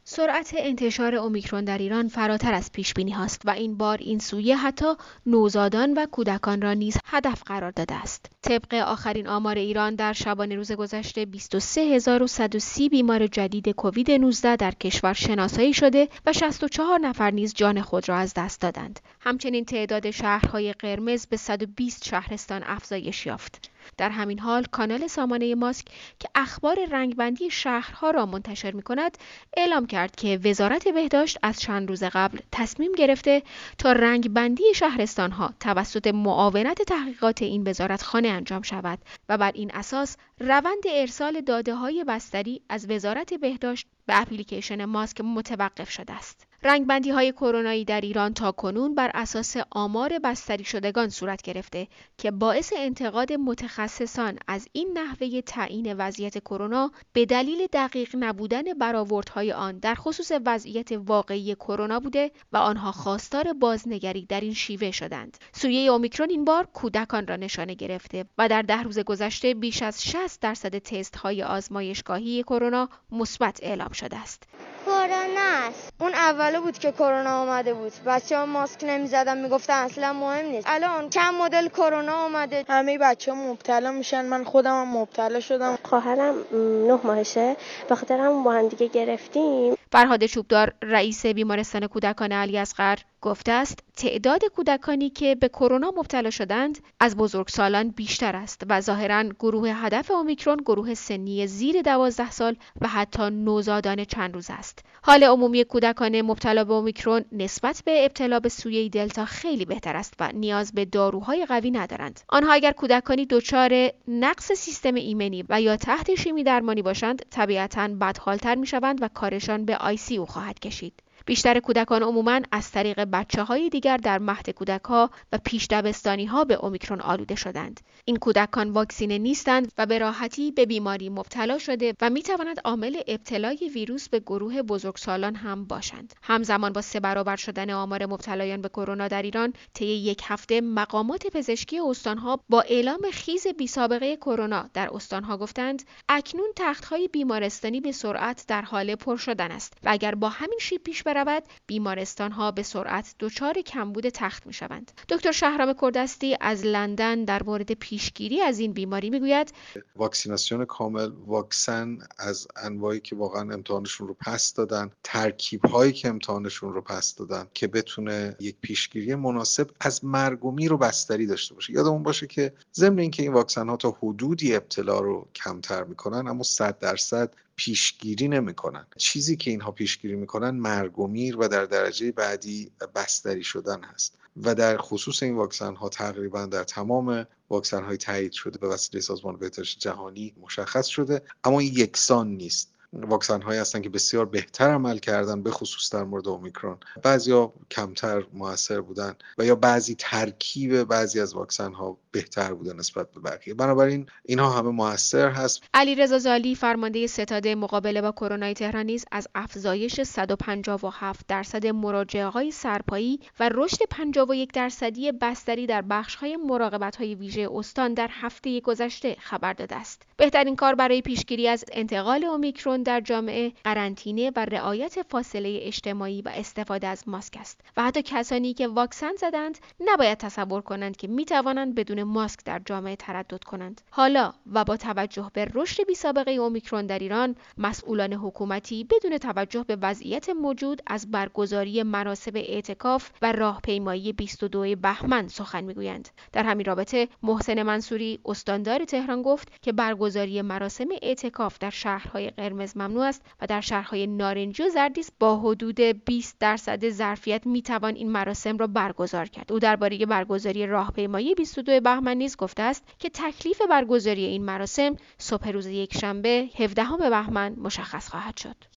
سرعت انتشار اومیکرون در ایران فراتر از پیش‌بینی هاست و این بار این سویه حتی نوزادان و کودکان را نیز هدف قرار داده است. طبق آخرین آمار ایران در شبانه روز گذشته 23130 بیمار جدید کووید 19 در کشور شناسایی شده و 64 نفر نیز جان خود را از دست دادند. همچنین تعداد شهرهای قرمز به 120 شهرستان افزایش یافت. در همین حال کانال سامانه ماسک که اخبار رنگبندی شهرها را منتشر می‌کند اعلام کرد که وزارت بهداشت از چند روز قبل تصمیم گرفته تا رنگبندی شهرستان‌ها توسط معاونت تحقیقات این وزارتخانه انجام شود و بر این اساس روند ارسال داده‌های بستری از وزارت بهداشت به اپلیکیشن ماسک متوقف شده است. رنگبندی‌های کرونایی در ایران تاکنون بر اساس آمار بستری شدگان صورت گرفته که باعث انتقاد متخصصان از این نحوه تعیین وضعیت کرونا به دلیل دقیق نبودن برآوردهای آن در خصوص وضعیت واقعی کرونا بوده و آنها خواستار بازنگری در این شیوه شدند. سویه اومیکرون این بار کودکان را نشانه گرفته و در 10 روز گذشته بیش از 60% تست‌های آزمایشگاهی کرونا مثبت اعلام شده است. کرونا است. اون اوله بود که کرونا اومده بود. بچه‌ها ماسک نمی‌زدن میگفتن اصلا مهم نیست. الان چند مدل کرونا اومده. همه بچه‌ها مبتلا میشن. من خودم هم مبتلا شدم. خواهرم 9 ماهشه. به خاطر هم با هم دیگه گرفتیم. فرهاد چوبدار رئیس بیمارستان کودکان علیاصغر گفته است تعداد کودکانی که به کرونا مبتلا شدند از بزرگسالان بیشتر است و ظاهراً گروه هدف اومیکرون گروه سنی زیر 12 سال و حتی نوزادان چند روز است. حال عمومی کودکان مبتلا به اومیکرون نسبت به ابتلا به سویه دلتا خیلی بهتر است و نیاز به داروهای قوی ندارند. آنها اگر کودکانی دچار نقص سیستم ایمنی و یا تحت شیمی درمانی باشند طبیعتاً بدحالتر میشوند و کارشان به ICU خواهد کشید. بیشتر کودکان عموماً از طریق بچه‌های دیگر در مهد کودک‌ها و پیش دبستانی‌ها به اومیکرون آلوده شدند. این کودکان واکسینه نیستند و به راحتی به بیماری مبتلا شده و می‌تواند عامل ابتلای ویروس به گروه بزرگسالان هم باشند. همزمان با 3 برابر شدن آمار مبتلایان به کرونا در ایران، طی یک هفته مقامات پزشکی استان‌ها با اعلام خیز بی‌سابقه کرونا در استان‌ها گفتند اکنون تخت‌های بیمارستانی به سرعت در حال پر شدن است و اگر با همین شیب پیش برود بیمارستان ها به سرعت دچار کمبود تخت می شوند. دکتر شهرام کردستی از لندن در مورد پیشگیری از این بیماری می گوید واکسیناسیون کامل، واکسن از انواعی که واقعا امتحانشون رو پس دادن، ترکیب هایی که امتحانشون رو پس دادن که بتونه یک پیشگیری مناسب از مرگ و میر و بستری داشته باشه. یادمون باشه که ضمن اینکه این واکسن ها تا حدودی ابتلا رو کمتر میکنن اما 100% پیشگیری نمی‌کنن. چیزی که اینها پیشگیری می‌کنن مرگ و میر و در درجه بعدی بستری شدن هست و در خصوص این واکسن ها تقریبا در تمام واکسن های تایید شده به وسیله سازمان بهداشت جهانی مشخص شده، اما این یکسان نیست. واکسن هایی هستن که بسیار بهتر عمل کردن به خصوص در مورد اومیکرون، بعضیا کمتر موثر بودن و یا بعضی ترکیب بعضی از واکسن ها بهتر بوده نسبت به بقیه. بنابراین اینها همه موثر هست. علیرضا زالی فرمانده ستاد مقابله با کرونا تهران نیز از افزایش 157% مراجعه‌های سرپایی و رشد 51% بستری در بخش‌های مراقبت‌های ویژه استان در هفته گذشته خبر داده است. بهترین کار برای پیشگیری از انتقال اومیکرون در جامعه قرنطینه و رعایت فاصله اجتماعی و استفاده از ماسک است و حتی کسانی که واکسن زدند نباید تصور کنند که می‌توانند بدون ماسک در جامعه تردد کنند. حالا و با توجه به رشد بی‌سابقه اومیکرون در ایران، مسئولان حکومتی بدون توجه به وضعیت موجود از برگزاری مراسم اعتکاف و راهپیمایی 22 بهمن سخن می‌گویند. در همین رابطه محسن منصوری استاندار تهران گفت که برگزاری مراسم اعتکاف در شهرهای قرمز ممنوع است و در شهرهای نارنجی و زردیست با حدود 20% ظرفیت میتوان این مراسم را برگزار کرد. او درباره برگزاری راهپیمایی 22 بهمن نیز گفته است که تکلیف برگزاری این مراسم صبح روز یکشنبه 17 بهمن مشخص خواهد شد.